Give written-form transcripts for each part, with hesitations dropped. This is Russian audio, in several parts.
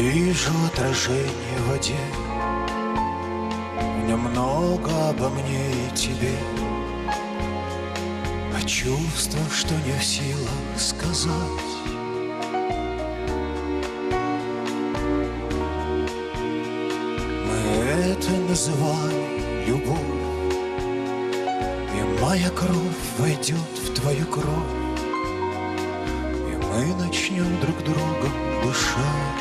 Вижу отражение в воде, в нем много обо мне и тебе, о чувствах, что не в силах сказать. Мы это называли любовь, и моя кровь войдет в твою кровь, и мы начнем друг другом дышать.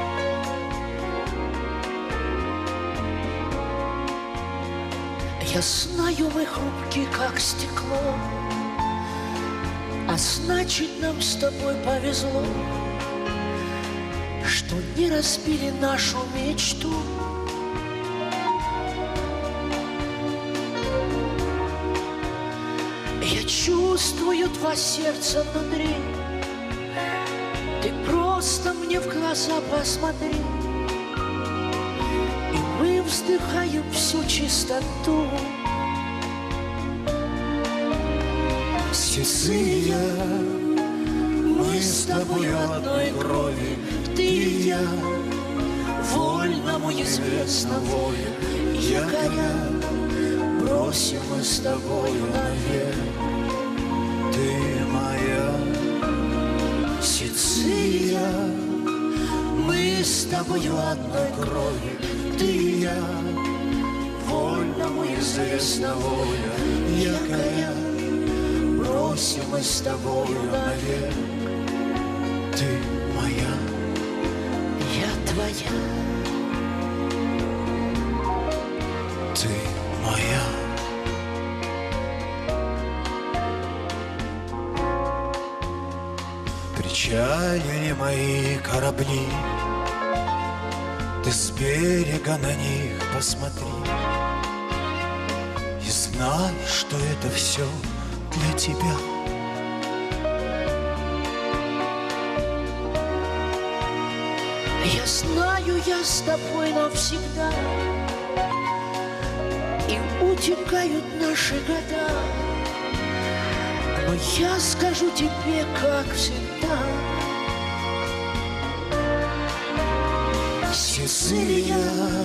Я знаю, мы хрупкие, как стекло, а значит, нам с тобой повезло, что не разбили нашу мечту. Я чувствую два сердца внутри, ты просто мне в глаза посмотри, и мы вздыхаем всю чистоту. Сицилия, мы с тобою одной крови, ты и я, Вольному известно воля, якоря бросим мы с тобою навек. Ты моя Сицилия, мы с тобою одной крови, ты и я, вольному известно воля, якоря бросим мы с тобою навек. Ты моя, я твоя. ты моя. Причалили мои корабли, ты с берега на них посмотри и знай, что это все для тебя. Я знаю, я с тобой навсегда, и утекают наши года, но я скажу тебе, как всегда. Сицилия,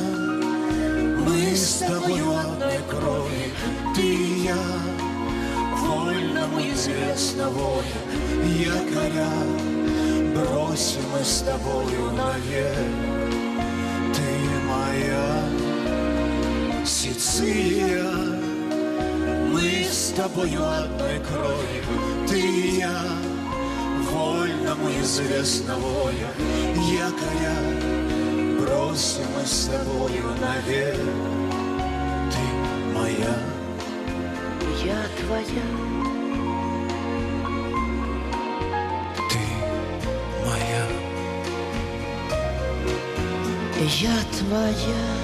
мы с тобою одной крови, ты и я, Вольному известно воля, якоря бросим мы с тобою навек. Ты моя Сицилия, мы с тобою одной крови, ты и я, вольному известна воля, якоря бросим мы с тобою навек. Ты моя, я твоя. ты моя. Я твоя.